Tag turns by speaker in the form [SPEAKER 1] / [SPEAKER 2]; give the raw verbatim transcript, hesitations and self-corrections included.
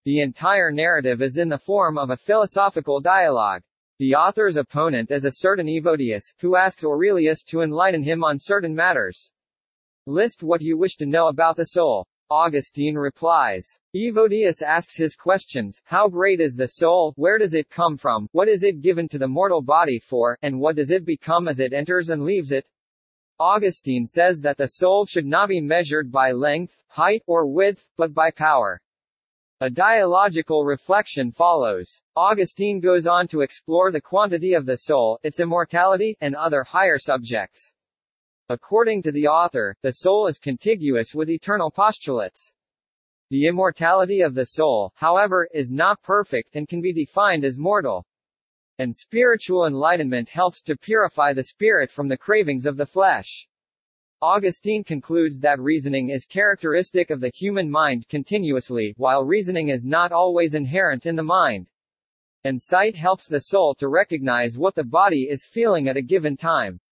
[SPEAKER 1] The entire narrative is in the form of a philosophical dialogue. The author's opponent is a certain Evodius, who asks Aurelius to enlighten him on certain matters. List what you wish to know about the soul. Augustine replies. Evodius asks his questions: how great is the soul, where does it come from, what is it given to the mortal body for, and what does it become as it enters and leaves it? Augustine says that the soul should not be measured by length, height, or width, but by power. A dialogical reflection follows. Augustine goes on to explore the quantity of the soul, its immortality, and other higher subjects. According to the author, the soul is contiguous with eternal postulates. The immortality of the soul, however, is not perfect and can be defined as mortal. And spiritual enlightenment helps to purify the spirit from the cravings of the flesh. Augustine concludes that reasoning is characteristic of the human mind continuously, while reasoning is not always inherent in the mind. And sight helps the soul to recognize what the body is feeling at a given time.